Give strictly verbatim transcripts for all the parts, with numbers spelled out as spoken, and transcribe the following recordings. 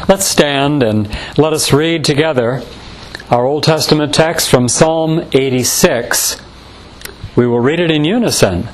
Let's stand and let us read together our Old Testament text from Psalm eighty-six. We will read it in unison.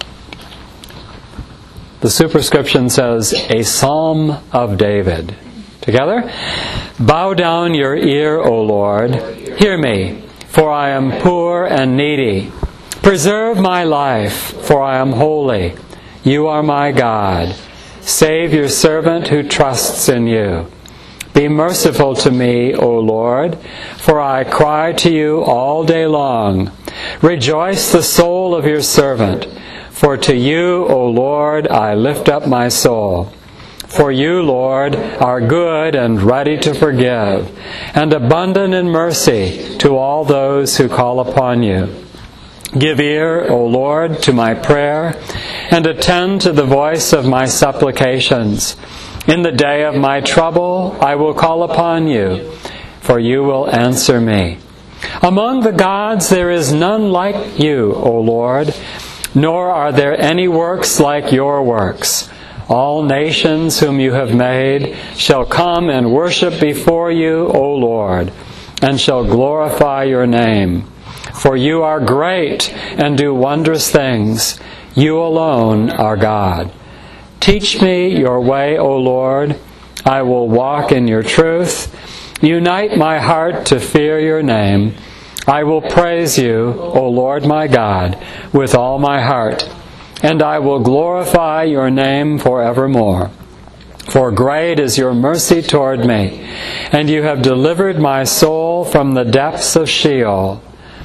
The superscription says, "A Psalm of David." Together? "Bow down your ear, O Lord. Hear me, for I am poor and needy. Preserve my life, for I am holy. You are my God. Save your servant who trusts in you. Be merciful to me, O Lord, for I cry to you all day long. Rejoice the soul of your servant, for to you, O Lord, I lift up my soul. For you, Lord, are good and ready to forgive, and abundant in mercy to all those who call upon you. Give ear, O Lord, to my prayer, and attend to the voice of my supplications. In the day of my trouble I will call upon you, for you will answer me. Among the gods there is none like you, O Lord, nor are there any works like your works. All nations whom you have made shall come and worship before you, O Lord, and shall glorify your name. For you are great and do wondrous things. You alone are God. Teach me your way, O Lord. I will walk in your truth. Unite my heart to fear your name. I will praise you, O Lord my God, with all my heart, and I will glorify your name forevermore. For great is your mercy toward me, and you have delivered my soul from the depths of Sheol.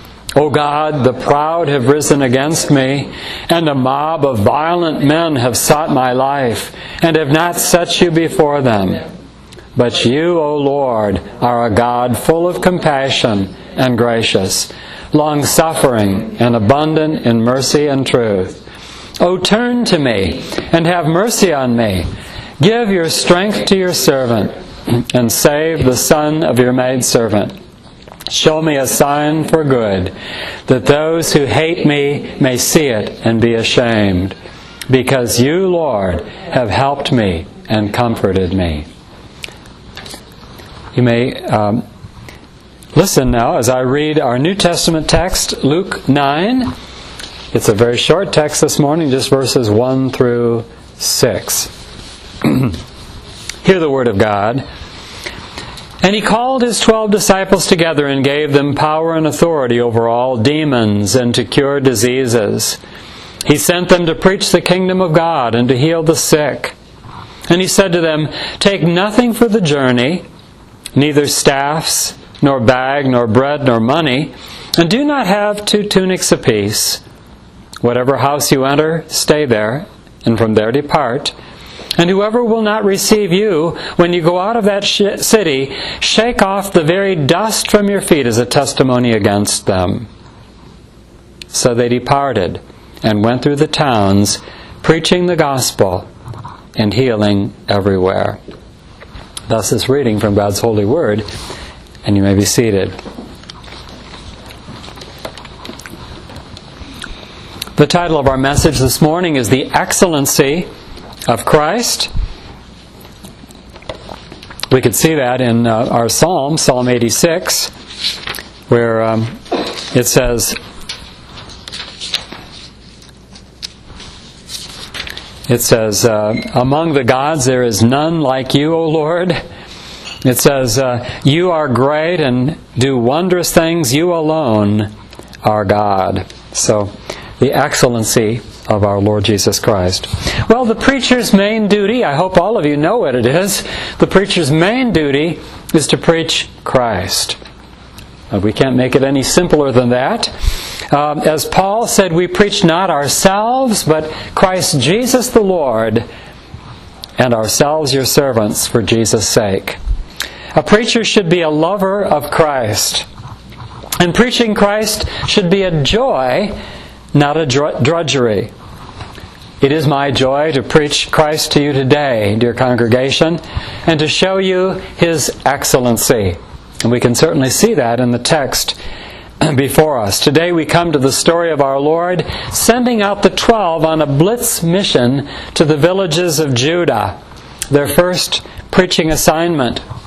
O God, the proud have risen against me, and a mob of violent men have sought my life, and have not set you before them. But you, O Lord, are a God full of compassion and gracious, long-suffering and abundant in mercy and truth. O turn to me and have mercy on me. Give your strength to your servant, and save the son of your maidservant. Show me a sign for good, that those who hate me may see it and be ashamed, because you, Lord, have helped me and comforted me." You may um, listen now as I read our New Testament text, Luke nine. It's a very short text this morning, just verses one through six. Hear the word of God. "And he called his twelve disciples together and gave them power and authority over all demons and to cure diseases. He sent them to preach the kingdom of God and to heal the sick. And he said to them, 'Take nothing for the journey, neither staffs, nor bag, nor bread, nor money, and do not have two tunics apiece. Whatever house you enter, stay there, and from there depart. And whoever will not receive you, when you go out of that sh- city, shake off the very dust from your feet as a testimony against them.' So they departed and went through the towns, preaching the gospel and healing everywhere." Thus is reading from God's holy word, and you may be seated. The title of our message this morning is "The Excellency of Christ." We could see that in uh, our psalm, Psalm eighty-six, where um, it says, it says, uh, "Among the gods there is none like you, O Lord." It says, uh, "You are great and do wondrous things. You alone are God." So, the excellency of our Lord Jesus Christ. Well, the preacher's main duty, I hope all of you know what it is, the preacher's main duty is to preach Christ. Uh, we can't make it any simpler than that. Um, as Paul said, we preach not ourselves, but Christ Jesus the Lord, and ourselves your servants for Jesus' sake. A preacher should be a lover of Christ. And preaching Christ should be a joy, not a drudgery. It is my joy to preach Christ to you today, dear congregation, and to show you His excellency. And we can certainly see that in the text before us. Today we come to the story of our Lord sending out the twelve on a blitz mission to the villages of Judah, their first preaching assignment.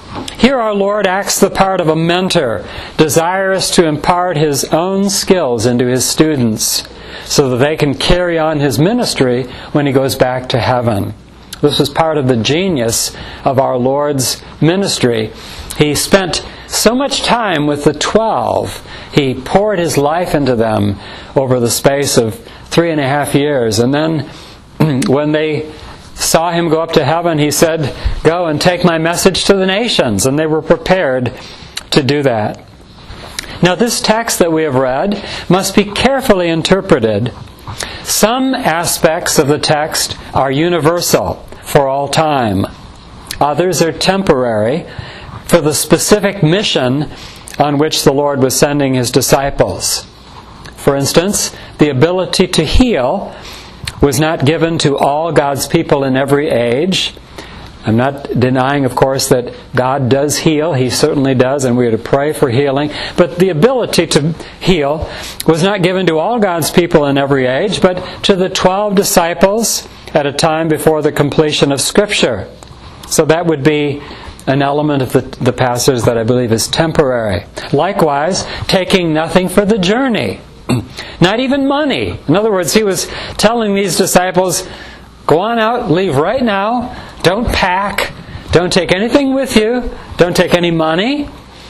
Here our Lord acts the part of a mentor, desirous to impart His own skills into His students so that they can carry on His ministry when He goes back to heaven. This was part of the genius of our Lord's ministry. He spent so much time with the twelve. He poured His life into them over the space of three and a half years. And then when they saw Him go up to heaven, He said, "Go and take my message to the nations." And they were prepared to do that. Now, this text that we have read must be carefully interpreted. Some aspects of the text are universal for all time. Others are temporary for the specific mission on which the Lord was sending His disciples. For instance, the ability to heal was not given to all God's people in every age. I'm not denying, of course, that God does heal. He certainly does, and we are to pray for healing. But the ability to heal was not given to all God's people in every age, but to the twelve disciples at a time before the completion of Scripture. So that would be an element of the, the passage that I believe is temporary. Likewise, taking nothing for the journey. Not even money. In other words, He was telling these disciples, go on out, leave right now, don't pack, don't take anything with you, don't take any money,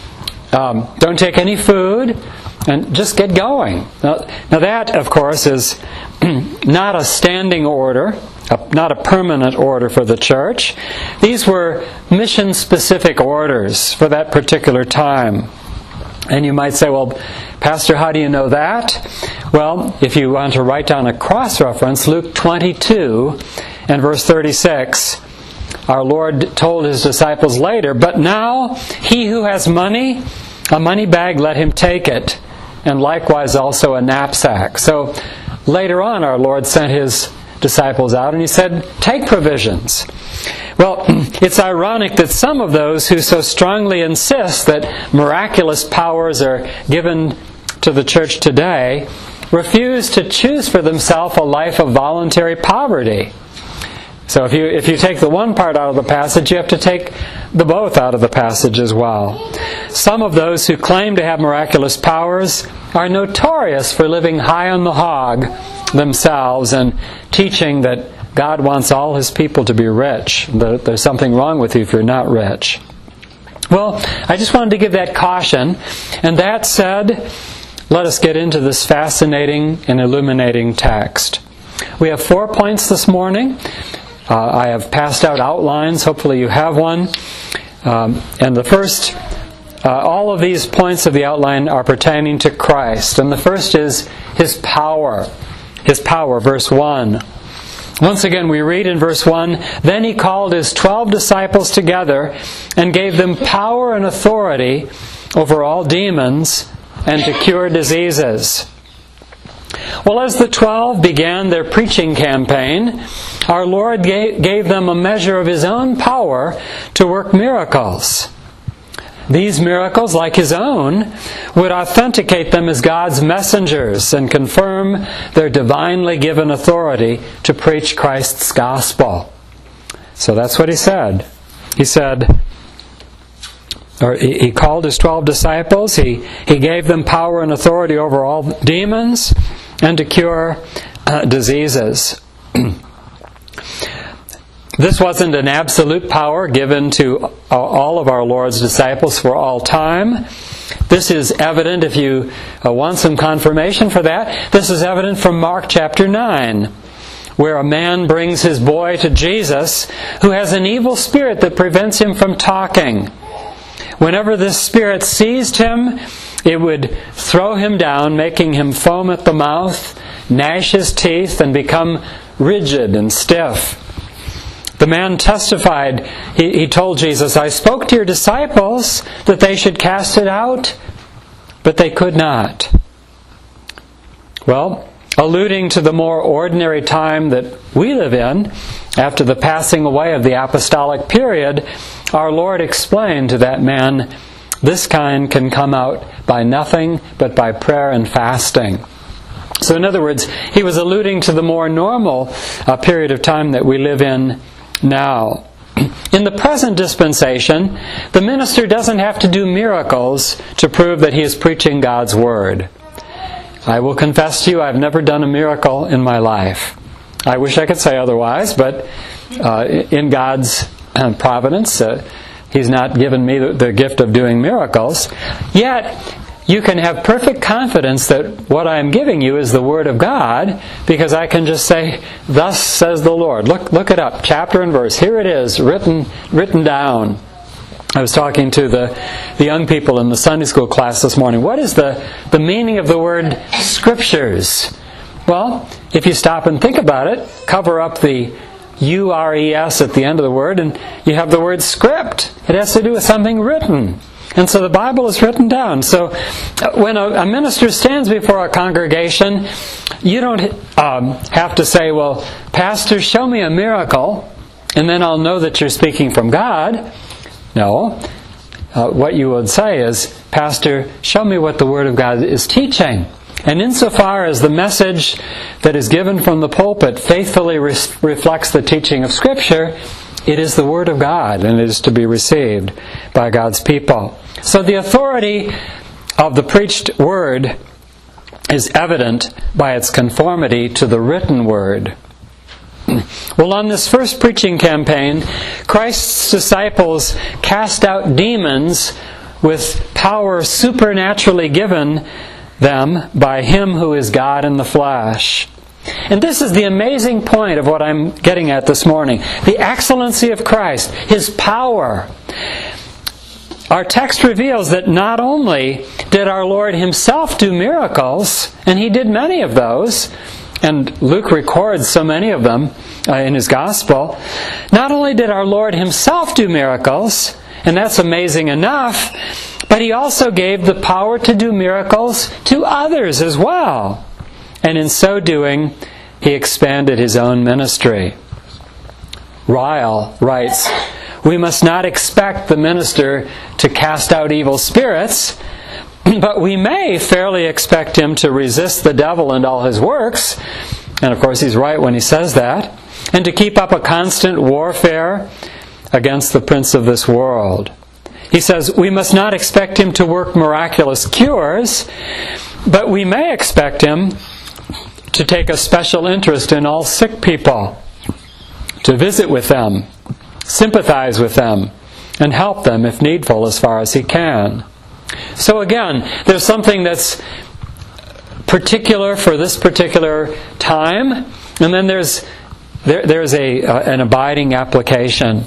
um, don't take any food, and just get going. Now, now that, of course, is not a standing order, a, not a permanent order for the church. These were mission-specific orders for that particular time. And you might say, well, Pastor, how do you know that? Well, if you want to write down a cross-reference, Luke twenty-two and verse thirty-six, our Lord told His disciples later, "But now he who has money, a money bag, let him take it, and likewise also a knapsack." So later on, our Lord sent His disciples out and He said, take provisions. Well, it's ironic that some of those who so strongly insist that miraculous powers are given to the church today refuse to choose for themselves a life of voluntary poverty. So if you if you take the one part out of the passage, you have to take the both out of the passage as well. Some of those who claim to have miraculous powers are notorious for living high on the hog themselves and teaching that God wants all His people to be rich, that there's something wrong with you if you're not rich. Well, I just wanted to give that caution. And that said, let us get into this fascinating and illuminating text. We have four points this morning. Uh, I have passed out outlines. Hopefully you have one. Um, and the first, uh, all of these points of the outline are pertaining to Christ. And the first is His power. His power, verse one. Once again, we read in verse one, "Then He called His twelve disciples together and gave them power and authority over all demons and to cure diseases." Well, as the twelve began their preaching campaign, our Lord gave them a measure of His own power to work miracles. These miracles, like His own, would authenticate them as God's messengers and confirm their divinely given authority to preach Christ's gospel. So that's what He said. He said, or He called His twelve disciples, He, he gave them power and authority over all demons and to cure uh, diseases. This wasn't an absolute power given to all of our Lord's disciples for all time. This is evident, if you want some confirmation for that, this is evident from Mark chapter nine, where a man brings his boy to Jesus who has an evil spirit that prevents him from talking. Whenever this spirit seized him, it would throw him down, making him foam at the mouth, gnash his teeth, and become rigid and stiff. The man testified, he, he told Jesus, "I spoke to your disciples that they should cast it out, but they could not." Well, alluding to the more ordinary time that we live in, after the passing away of the apostolic period, our Lord explained to that man, this kind can come out by nothing but by prayer and fasting. So in other words, He was alluding to the more normal uh, period of time that we live in now. In the present dispensation, the minister doesn't have to do miracles to prove that he is preaching God's Word. I will confess to you, I've never done a miracle in my life. I wish I could say otherwise, but uh, in God's uh, providence, uh, He's not given me the, the gift of doing miracles. Yet, you can have perfect confidence that what I'm giving you is the Word of God, because I can just say, "Thus says the Lord." Look, look it up, chapter and verse. Here it is, written, written down. I was talking to the, the young people in the Sunday school class this morning. What is the, the meaning of the word Scriptures? Well, if you stop and think about it, cover up the U R E S at the end of the word, and you have the word script. It has to do with something written. And so the Bible is written down. So when a, a minister stands before a congregation, you don't um, have to say, "Well, Pastor, show me a miracle, and then I'll know that you're speaking from God." No. Uh, what you would say is, "Pastor, show me what the Word of God is teaching." And insofar as the message that is given from the pulpit faithfully re- reflects the teaching of Scripture, it is the Word of God, and it is to be received by God's people. So the authority of the preached Word is evident by its conformity to the written Word. Well, on this first preaching campaign, Christ's disciples cast out demons with power supernaturally given them by Him who is God in the flesh. And this is the amazing point of what I'm getting at this morning. The excellency of Christ, His power. Our text reveals that not only did our Lord Himself do miracles, and He did many of those, and Luke records so many of them uh, in his Gospel. Not only did our Lord Himself do miracles, and that's amazing enough, but He also gave the power to do miracles to others as well. And in so doing, He expanded His own ministry. Ryle writes, "We must not expect the minister to cast out evil spirits, but we may fairly expect him to resist the devil and all his works," and of course he's right when he says that, "and to keep up a constant warfare against the prince of this world." He says, we must not expect him to work miraculous cures, but we may expect him to take a special interest in all sick people, to visit with them, sympathize with them, and help them if needful as far as he can. So again, there's something that's particular for this particular time, and then there's there, there's a uh, an abiding application.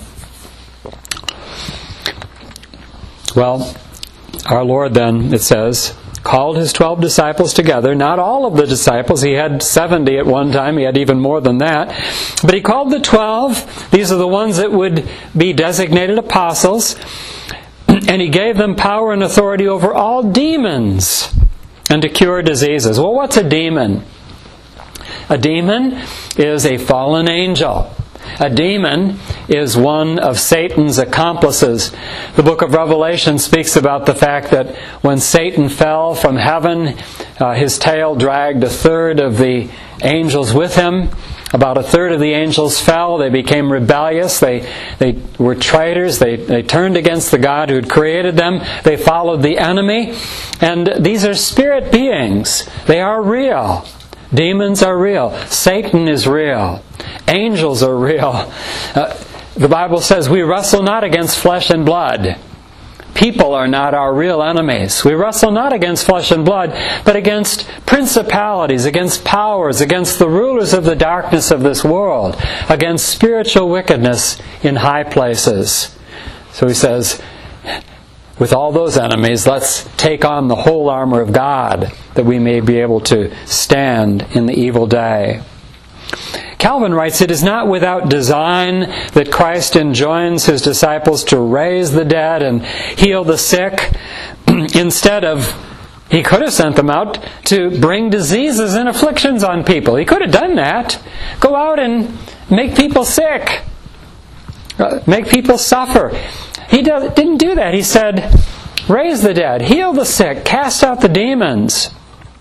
Well, our Lord then, it says, called His twelve disciples together. Not all of the disciples. He had seventy at one time. He had even more than that. But He called the twelve. These are the ones that would be designated apostles. And He gave them power and authority over all demons and to cure diseases. Well, what's a demon? A demon is a fallen angel. A demon is one of Satan's accomplices. The book of Revelation speaks about the fact that when Satan fell from heaven, uh, his tail dragged a third of the angels with him. About a third of the angels fell. They became rebellious. They they were traitors. They, they turned against the God who had created them. They followed the enemy. And these are spirit beings. They are real. Demons are real. Satan is real. Angels are real. Uh, the Bible says we wrestle not against flesh and blood. People are not our real enemies. We wrestle not against flesh and blood, but against principalities, against powers, against the rulers of the darkness of this world, against spiritual wickedness in high places. So he says, with all those enemies, let's take on the whole armor of God, that we may be able to stand in the evil day. Calvin writes, it is not without design that Christ enjoins His disciples to raise the dead and heal the sick. Instead of, He could have sent them out to bring diseases and afflictions on people. He could have done that. Go out and make people sick. Make people suffer. He didn't do that. He said, raise the dead, heal the sick, cast out the demons.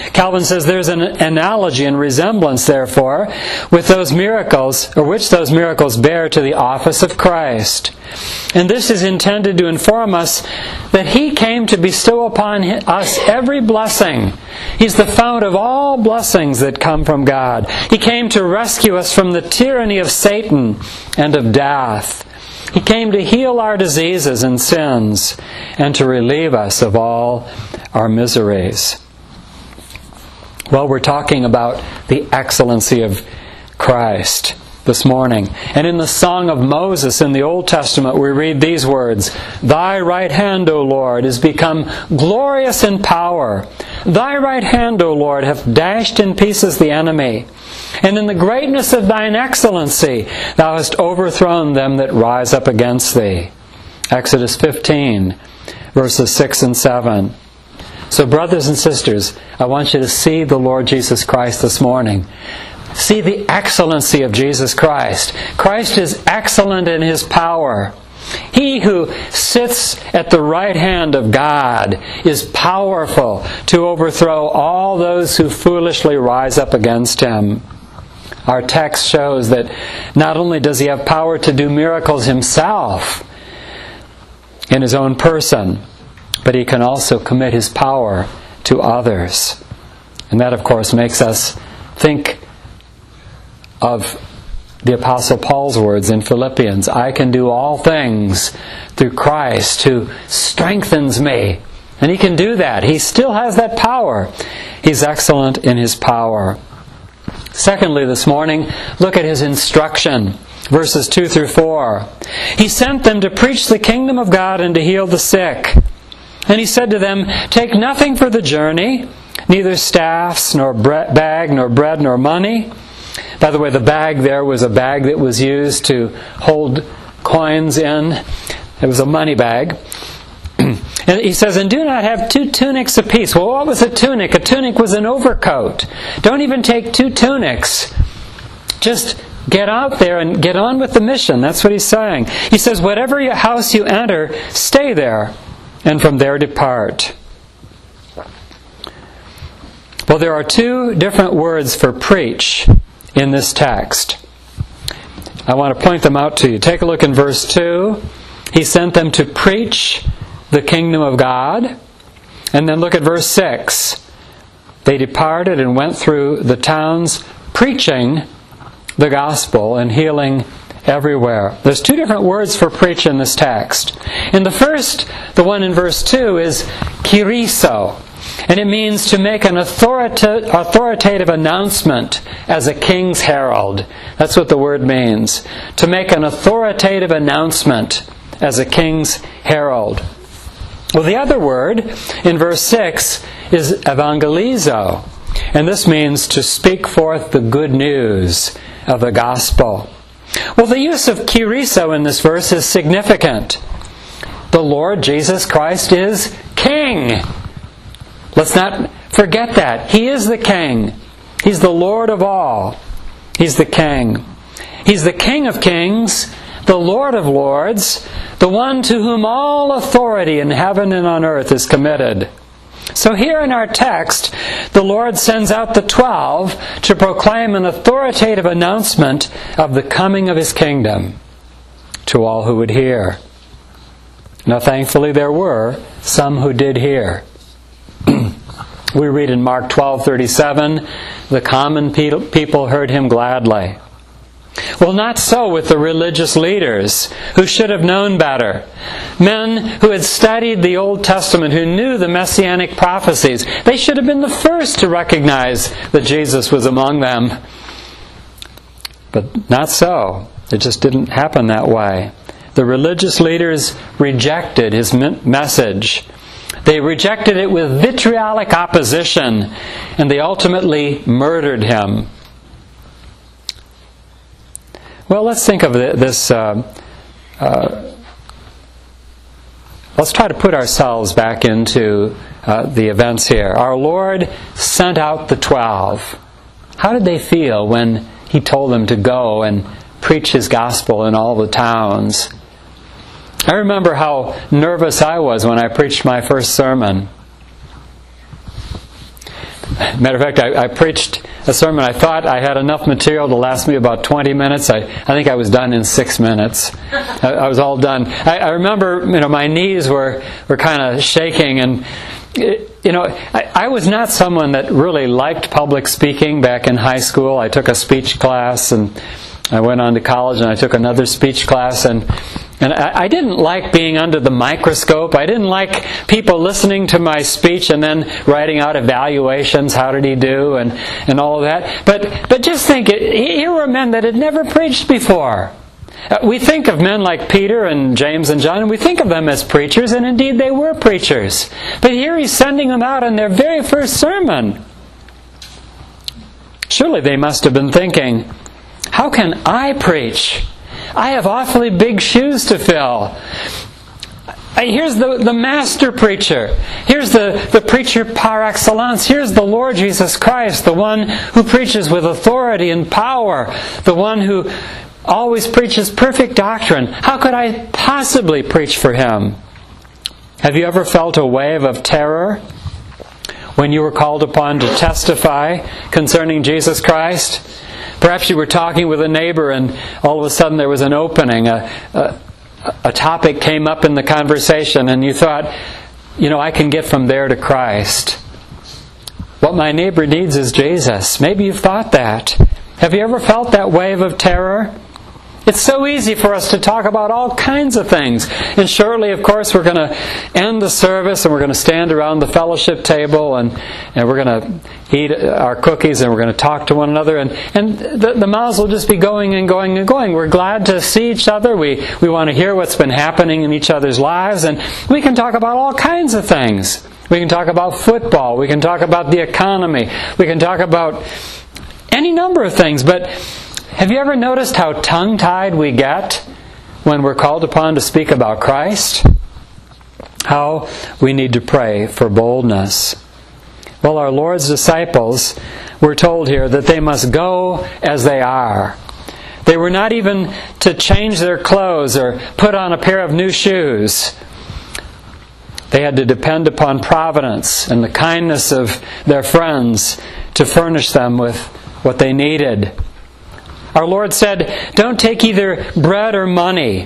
Calvin says there's an analogy and resemblance, therefore, with those miracles, or which those miracles bear to the office of Christ. And this is intended to inform us that He came to bestow upon us every blessing. He's the fount of all blessings that come from God. He came to rescue us from the tyranny of Satan and of death. He came to heal our diseases and sins and to relieve us of all our miseries. Well, we're talking about the excellency of Christ this morning. And in the Song of Moses in the Old Testament, we read these words, "Thy right hand, O Lord, is become glorious in power. Thy right hand, O Lord, hath dashed in pieces the enemy. And in the greatness of thine excellency, thou hast overthrown them that rise up against thee." Exodus fifteen, verses six and seven. So brothers and sisters, I want you to see the Lord Jesus Christ this morning. See the excellency of Jesus Christ. Christ is excellent in His power. He who sits at the right hand of God is powerful to overthrow all those who foolishly rise up against Him. Our text shows that not only does He have power to do miracles Himself in His own person, but He can also commit His power to others. And that, of course, makes us think of the Apostle Paul's words in Philippians, "I can do all things through Christ who strengthens me." And He can do that. He still has that power. He's excellent in His power. Secondly, this morning, look at His instruction. Verses two through four. "He sent them to preach the kingdom of God and to heal the sick. And He said to them, Take nothing for the journey, neither staffs, nor bre- bag, nor bread, nor money." By the way, the bag there was a bag that was used to hold coins in. It was a money bag. And He says, "And do not have two tunics apiece." Well, what was a tunic? A tunic was an overcoat. Don't even take two tunics. Just get out there and get on with the mission. That's what He's saying. He says, "Whatever house you enter, stay there, and from there depart." Well, there are two different words for preach in this text. I want to point them out to you. Take a look in verse two. He sent them to preach the kingdom of God. And then look at verse six. They departed and went through the towns preaching the gospel and healing everywhere. There's two different words for preach in this text. In the first, the one in verse two, is kiriso. And it means to make an authorita- authoritative announcement as a king's herald. That's what the word means. To make an authoritative announcement as a king's herald. Well, the other word in verse six is evangelizo. And this means to speak forth the good news of the gospel. Well, the use of kiriso in this verse is significant. The Lord Jesus Christ is King. Let's not forget that. He is the King. He's the Lord of all. He's the King. He's the King of kings, the Lord of lords, the one to whom all authority in heaven and on earth is committed. So here in our text, the Lord sends out the twelve to proclaim an authoritative announcement of the coming of His kingdom to all who would hear. Now, thankfully, there were some who did hear. We read in Mark twelve thirty-seven, "The common people heard Him gladly." Well, not so with the religious leaders who should have known better. Men who had studied the Old Testament, who knew the Messianic prophecies. They should have been the first to recognize that Jesus was among them. But not so. It just didn't happen that way. The religious leaders rejected His message. They rejected it with vitriolic opposition, and they ultimately murdered Him. Well, let's think of this. Uh, uh, let's try to put ourselves back into uh, the events here. Our Lord sent out the twelve. How did they feel when He told them to go and preach His gospel in all the towns? I remember how nervous I was when I preached my first sermon. Matter of fact, I, I preached a sermon. I thought I had enough material to last me about twenty minutes. I, I think I was done in six minutes. I, I was all done. I, I remember, you know, my knees were, were kind of shaking, and it, you know, I, I was not someone that really liked public speaking back in high school. I took a speech class, and I went on to college, and I took another speech class, and And I didn't like being under the microscope. I didn't like people listening to my speech and then writing out evaluations. How did he do? And, and all of that. But, but just think, here were men that had never preached before. We think of men like Peter and James and John, and we think of them as preachers, and indeed they were preachers. But here he's sending them out on their very first sermon. Surely they must have been thinking, how can I preach? I have awfully big shoes to fill. Here's the, the master preacher. Here's the, the preacher par excellence. Here's the Lord Jesus Christ, the one who preaches with authority and power, the one who always preaches perfect doctrine. How could I possibly preach for Him? Have you ever felt a wave of terror when you were called upon to testify concerning Jesus Christ? Perhaps you were talking with a neighbor and all of a sudden there was an opening. A, a, a topic came up in the conversation and you thought, you know, I can get from there to Christ. What my neighbor needs is Jesus. Maybe you've thought that. Have you ever felt that wave of terror? It's so easy for us to talk about all kinds of things. And shortly, of course, we're going to end the service and we're going to stand around the fellowship table and, and we're going to eat our cookies and we're going to talk to one another. And, and the, the mouths will just be going and going and going. We're glad to see each other. We, we want to hear what's been happening in each other's lives. And we can talk about all kinds of things. We can talk about football. We can talk about the economy. We can talk about any number of things. But have you ever noticed how tongue-tied we get when we're called upon to speak about Christ? How we need to pray for boldness. Well, our Lord's disciples were told here that they must go as they are. They were not even to change their clothes or put on a pair of new shoes. They had to depend upon providence and the kindness of their friends to furnish them with what they needed. Our Lord said, don't take either bread or money.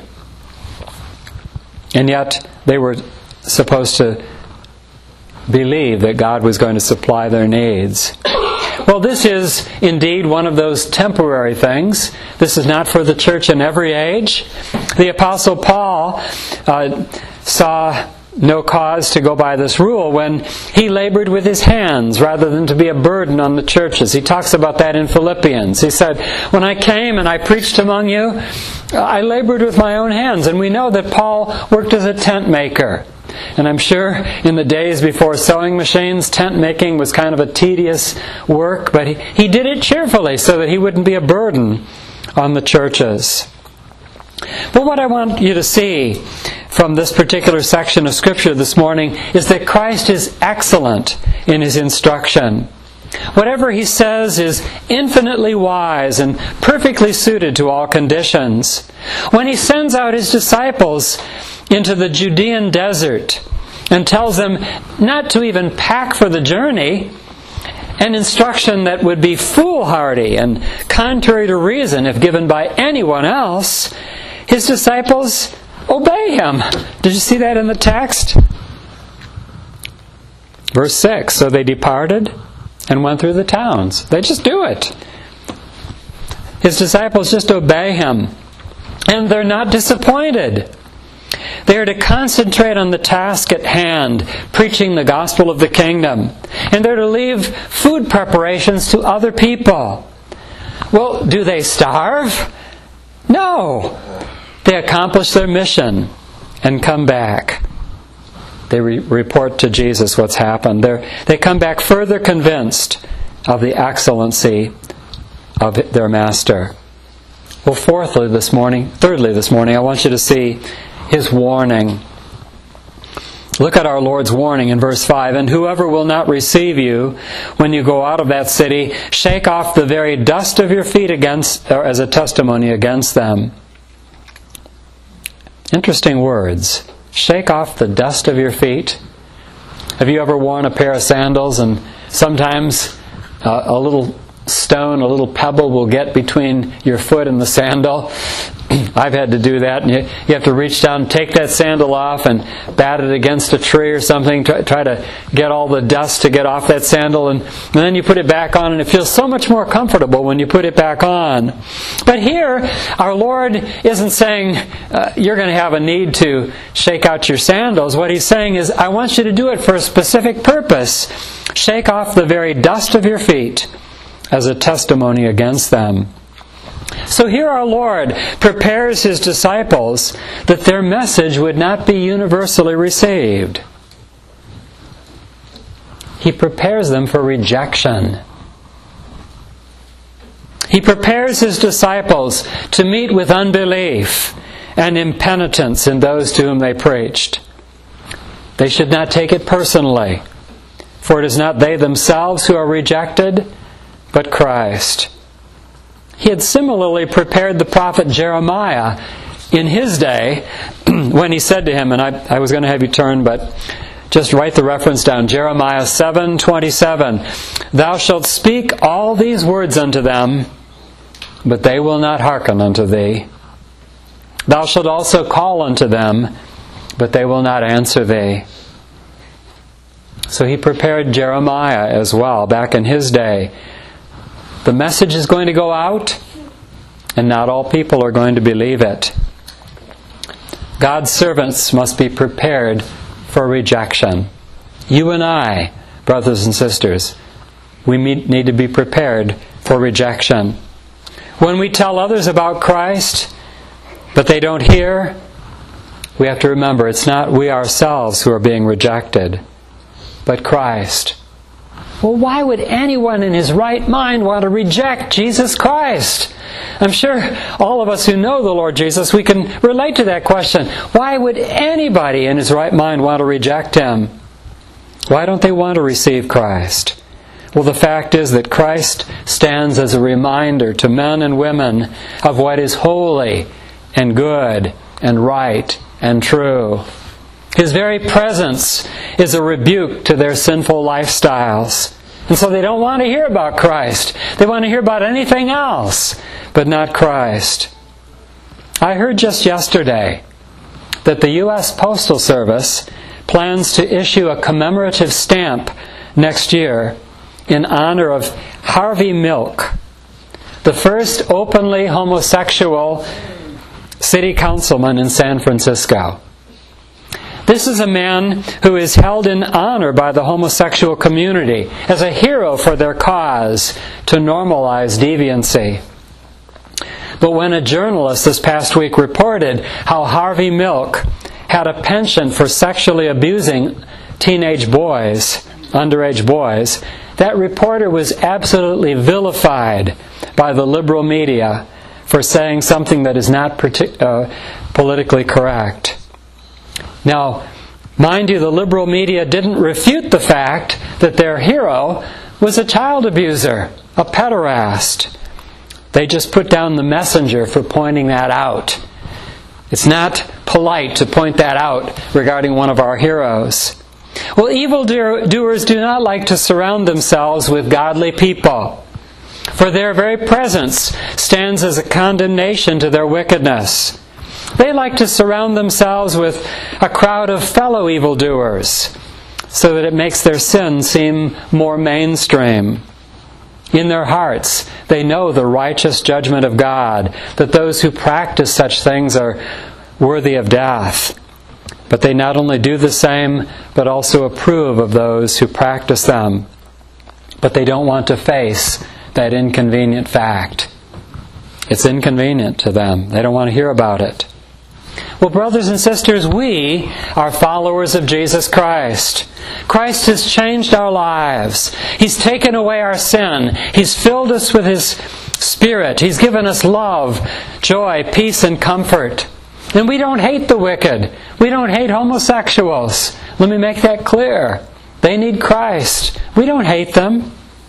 And yet they were supposed to believe that God was going to supply their needs. Well, this is indeed one of those temporary things. This is not for the church in every age. The Apostle Paul uh, saw no cause to go by this rule when he labored with his hands rather than to be a burden on the churches. He talks about that in Philippians. He said, when I came and I preached among you, I labored with my own hands. And we know that Paul worked as a tent maker. And I'm sure in the days before sewing machines, tent making was kind of a tedious work, but he, he did it cheerfully so that he wouldn't be a burden on the churches. But what I want you to see from this particular section of Scripture this morning is that Christ is excellent in His instruction. Whatever He says is infinitely wise and perfectly suited to all conditions. When He sends out His disciples into the Judean desert and tells them not to even pack for the journey, an instruction that would be foolhardy and contrary to reason if given by anyone else, His disciples obey Him. Did you see that in the text? Verse six, so they departed and went through the towns. They just do it. His disciples just obey Him. And they're not disappointed. They are to concentrate on the task at hand, preaching the gospel of the kingdom. And they're to leave food preparations to other people. Well, do they starve? No. They accomplish their mission and come back. They re- report to Jesus what's happened. They're, they come back further convinced of the excellency of their Master. Well, fourthly this morning, thirdly this morning, I want you to see His warning. Look at our Lord's warning in verse five. And whoever will not receive you when you go out of that city, shake off the very dust of your feet against, or as a testimony against them. Interesting words. Shake off the dust of your feet. Have you ever worn a pair of sandals and sometimes uh, a little stone, a little pebble will get between your foot and the sandal. I've had to do that. And you, you have to reach down, take that sandal off, and bat it against a tree or something. Try, try to get all the dust to get off that sandal, and, and then you put it back on, and it feels so much more comfortable when you put it back on. But here, our Lord isn't saying uh, you're going to have a need to shake out your sandals. What He's saying is, I want you to do it for a specific purpose. Shake off the very dust of your feet as a testimony against them. So here our Lord prepares His disciples that their message would not be universally received. He prepares them for rejection. He prepares His disciples to meet with unbelief and impenitence in those to whom they preached. They should not take it personally, for it is not they themselves who are rejected, but Christ. He had similarly prepared the prophet Jeremiah in his day when he said to him, and I, I was going to have you turn, but just write the reference down, Jeremiah seven twenty-seven. Thou shalt speak all these words unto them, but they will not hearken unto thee. Thou shalt also call unto them, but they will not answer thee. So he prepared Jeremiah as well back in his day. The message is going to go out, and not all people are going to believe it. God's servants must be prepared for rejection. You and I, brothers and sisters, we need to be prepared for rejection. When we tell others about Christ, but they don't hear, we have to remember it's not we ourselves who are being rejected, but Christ. Well, why would anyone in his right mind want to reject Jesus Christ? I'm sure all of us who know the Lord Jesus, we can relate to that question. Why would anybody in his right mind want to reject Him? Why don't they want to receive Christ? Well, the fact is that Christ stands as a reminder to men and women of what is holy and good and right and true. His very presence is a rebuke to their sinful lifestyles. And so they don't want to hear about Christ. They want to hear about anything else, but not Christ. I heard just yesterday that the U S Postal Service plans to issue a commemorative stamp next year in honor of Harvey Milk, the first openly homosexual city councilman in San Francisco. This is a man who is held in honor by the homosexual community as a hero for their cause to normalize deviancy. But when a journalist this past week reported how Harvey Milk had a penchant for sexually abusing teenage boys, underage boys, that reporter was absolutely vilified by the liberal media for saying something that is not partic- uh, politically correct. Now, mind you, the liberal media didn't refute the fact that their hero was a child abuser, a pederast. They just put down the messenger for pointing that out. It's not polite to point that out regarding one of our heroes. Well, evildoers do not like to surround themselves with godly people, for their very presence stands as a condemnation to their wickedness. They like to surround themselves with a crowd of fellow evildoers so that it makes their sin seem more mainstream. In their hearts, they know the righteous judgment of God, that those who practice such things are worthy of death. But they not only do the same, but also approve of those who practice them. But they don't want to face that inconvenient fact. It's inconvenient to them. They don't want to hear about it. Well, brothers and sisters, we are followers of Jesus Christ. Christ has changed our lives. He's taken away our sin. He's filled us with His Spirit. He's given us love, joy, peace, and comfort. And we don't hate the wicked. We don't hate homosexuals. Let me make that clear. They need Christ. We don't hate them.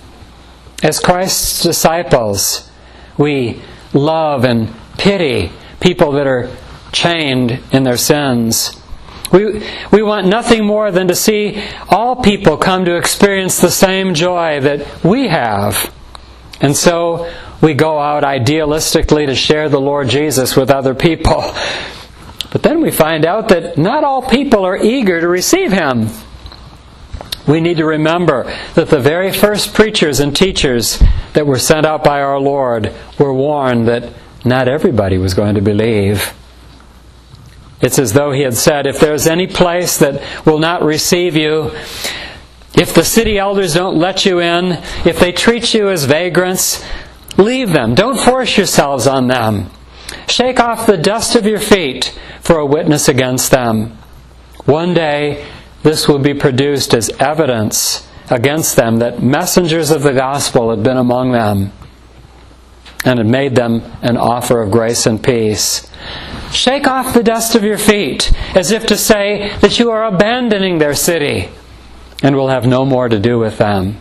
As Christ's disciples, we love and pity people that are chained in their sins. We, we want nothing more than to see all people come to experience the same joy that we have. And so we go out idealistically to share the Lord Jesus with other people. But then we find out that not all people are eager to receive Him. We need to remember that the very first preachers and teachers that were sent out by our Lord were warned that not everybody was going to believe. It's as though He had said, if there's any place that will not receive you, if the city elders don't let you in, if they treat you as vagrants, leave them. Don't force yourselves on them. Shake off the dust of your feet for a witness against them. One day, this will be produced as evidence against them that messengers of the gospel had been among them and had made them an offer of grace and peace. Shake off the dust of your feet, as if to say that you are abandoning their city and will have no more to do with them.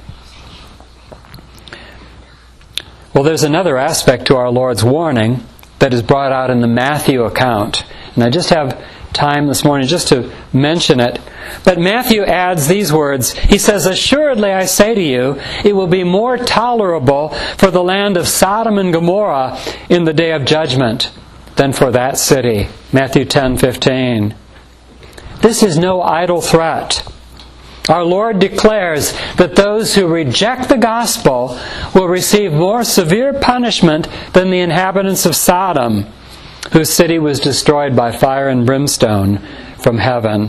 Well, there's another aspect to our Lord's warning that is brought out in the Matthew account. And I just have time this morning just to mention it. But Matthew adds these words. He says, assuredly I say to you, it will be more tolerable for the land of Sodom and Gomorrah in the day of judgment than for that city. Matthew ten fifteen. This is no idle threat. Our Lord declares that those who reject the gospel will receive more severe punishment than the inhabitants of Sodom, whose city was destroyed by fire and brimstone from heaven.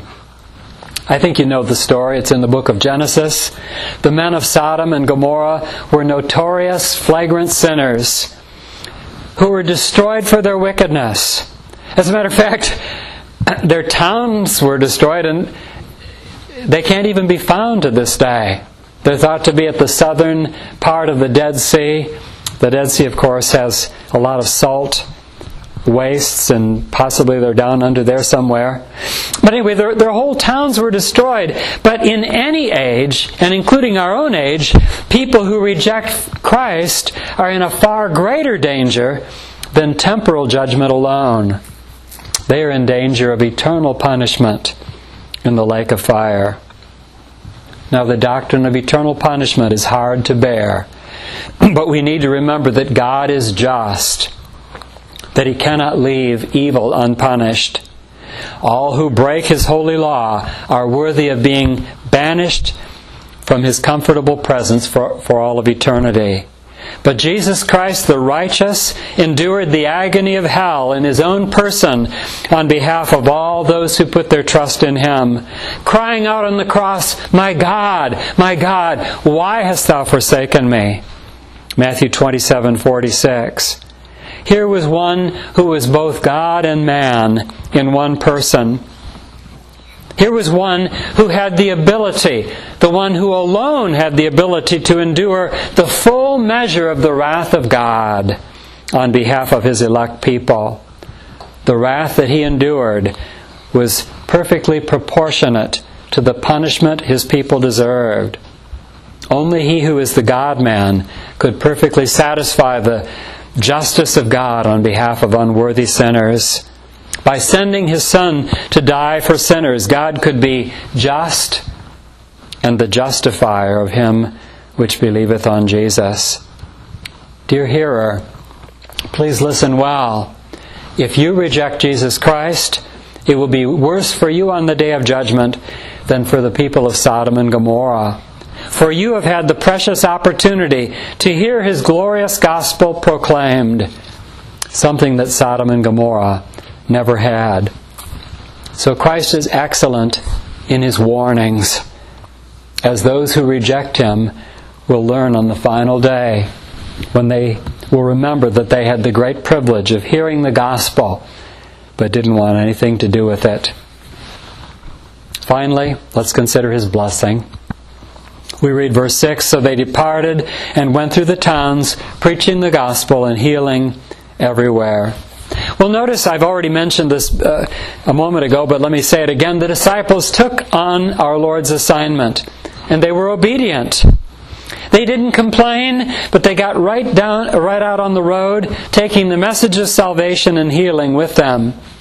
I think you know the story. It's in the book of Genesis. The men of Sodom and Gomorrah were notorious, flagrant sinners who were destroyed for their wickedness. As a matter of fact, their towns were destroyed, and they can't even be found to this day. They're thought to be at the southern part of the Dead Sea. The Dead Sea, of course, has a lot of salt wastes, and possibly they're down under there somewhere. But anyway, their, their whole towns were destroyed. But in any age, and including our own age, people who reject Christ are in a far greater danger than temporal judgment alone. They are in danger of eternal punishment in the lake of fire. Now, the doctrine of eternal punishment is hard to bear, but we need to remember that God is just, that He cannot leave evil unpunished. All who break His holy law are worthy of being banished from His comfortable presence for, for all of eternity. But Jesus Christ, the righteous, endured the agony of hell in His own person on behalf of all those who put their trust in Him, crying out on the cross, "My God, my God, why hast Thou forsaken me?" Matthew twenty-seven forty-six. Here was one who was both God and man in one person. Here was one who had the ability, the one who alone had the ability to endure the full measure of the wrath of God on behalf of His elect people. The wrath that He endured was perfectly proportionate to the punishment His people deserved. Only He who is the God-man could perfectly satisfy the justice of God on behalf of unworthy sinners. By sending His Son to die for sinners, God could be just and the justifier of him which believeth on Jesus. Dear hearer, please listen well. If you reject Jesus Christ, it will be worse for you on the day of judgment than for the people of Sodom and Gomorrah. For you have had the precious opportunity to hear His glorious gospel proclaimed, something that Sodom and Gomorrah never had. So Christ is excellent in His warnings, as those who reject Him will learn on the final day, when they will remember that they had the great privilege of hearing the gospel, but didn't want anything to do with it. Finally, let's consider His blessing. We read verse six, "So they departed and went through the towns, preaching the gospel and healing everywhere." Well, notice I've already mentioned this uh, a moment ago, but let me say it again. The disciples took on our Lord's assignment, and they were obedient. They didn't complain, but they got right down, right out on the road, taking the message of salvation and healing with them.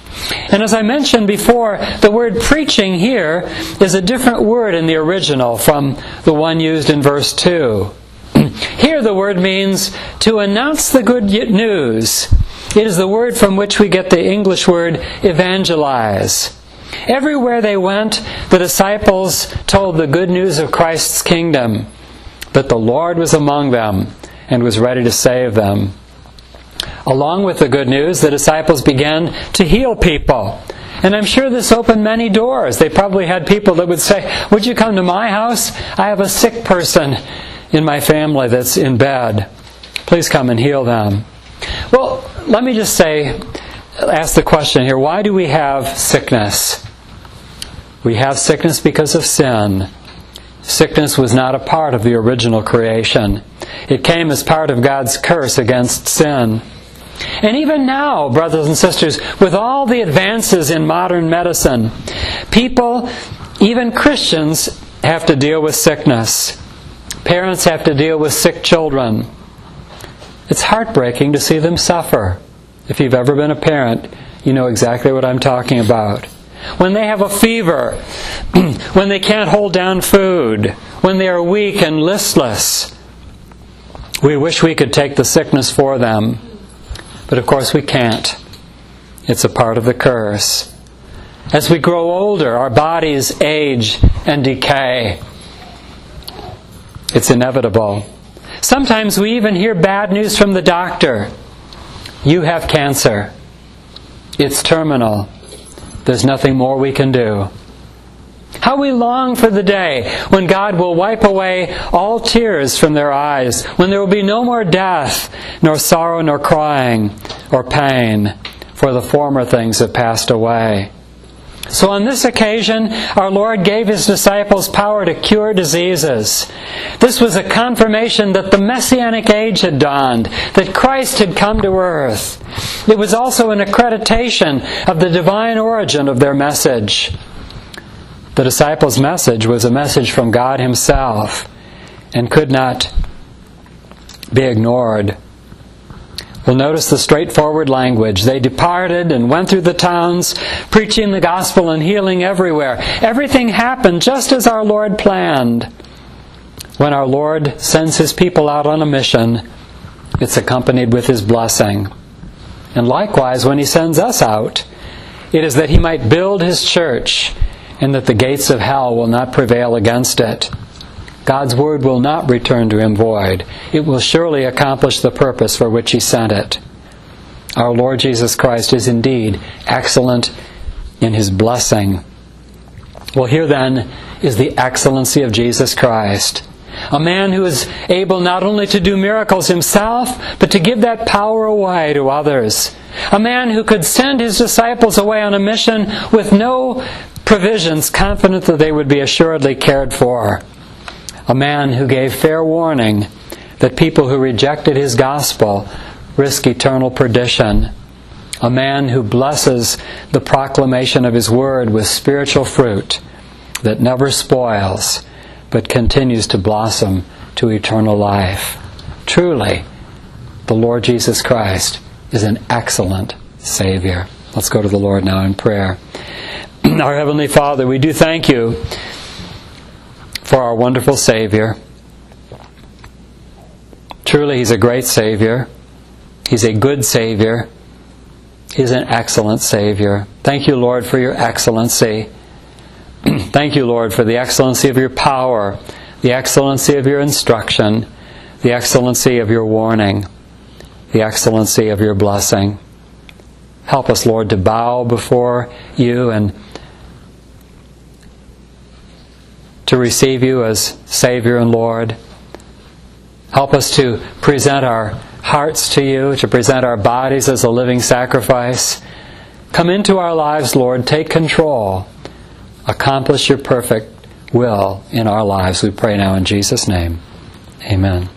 And as I mentioned before, the word preaching here is a different word in the original from the one used in verse two. Here the word means to announce the good news. It is the word from which we get the English word evangelize. Everywhere they went, the disciples told the good news of Christ's kingdom, that the Lord was among them and was ready to save them. Along with the good news, the disciples began to heal people. And I'm sure this opened many doors. They probably had people that would say, "Would you come to my house? I have a sick person in my family that's in bed. Please come and heal them." Well, let me just say, ask the question here, why do we have sickness? We have sickness because of sin. Sickness was not a part of the original creation. It came as part of God's curse against sin. And even now, brothers and sisters, with all the advances in modern medicine, people, even Christians, have to deal with sickness. Parents have to deal with sick children. It's heartbreaking to see them suffer. If you've ever been a parent, you know exactly what I'm talking about. When they have a fever, when they can't hold down food, when they are weak and listless, we wish we could take the sickness for them. But of course we can't. It's a part of the curse. As we grow older, our bodies age and decay. It's inevitable. Sometimes we even hear bad news from the doctor. You have cancer. It's terminal. There's nothing more we can do. How we long for the day when God will wipe away all tears from their eyes, when there will be no more death, nor sorrow, nor crying, or pain, for the former things have passed away. So on this occasion, our Lord gave His disciples power to cure diseases. This was a confirmation that the Messianic age had dawned, that Christ had come to earth. It was also an accreditation of the divine origin of their message. The disciples' message was a message from God Himself and could not be ignored. Well, notice the straightforward language. They departed and went through the towns, preaching the gospel and healing everywhere. Everything happened just as our Lord planned. When our Lord sends His people out on a mission, it's accompanied with His blessing. And likewise, when He sends us out, it is that He might build His church and that the gates of hell will not prevail against it. God's word will not return to Him void. It will surely accomplish the purpose for which He sent it. Our Lord Jesus Christ is indeed excellent in His blessing. Well, here then is the excellency of Jesus Christ. A man who is able not only to do miracles Himself, but to give that power away to others. A man who could send His disciples away on a mission with no provisions, confident that they would be assuredly cared for. A man who gave fair warning that people who rejected His gospel risk eternal perdition. A man who blesses the proclamation of His word with spiritual fruit that never spoils, but continues to blossom to eternal life. Truly, the Lord Jesus Christ is an excellent Savior. Let's go to the Lord now in prayer. Our Heavenly Father, we do thank You for our wonderful Savior. Truly, He's a great Savior. He's a good Savior. He's an excellent Savior. Thank You, Lord, for Your excellency. Thank You, Lord, for the excellency of Your power, the excellency of Your instruction, the excellency of Your warning, the excellency of Your blessing. Help us, Lord, to bow before You and to receive You as Savior and Lord. Help us to present our hearts to You, to present our bodies as a living sacrifice. Come into our lives, Lord. Take control. Accomplish Your perfect will in our lives. We pray now in Jesus' name. Amen.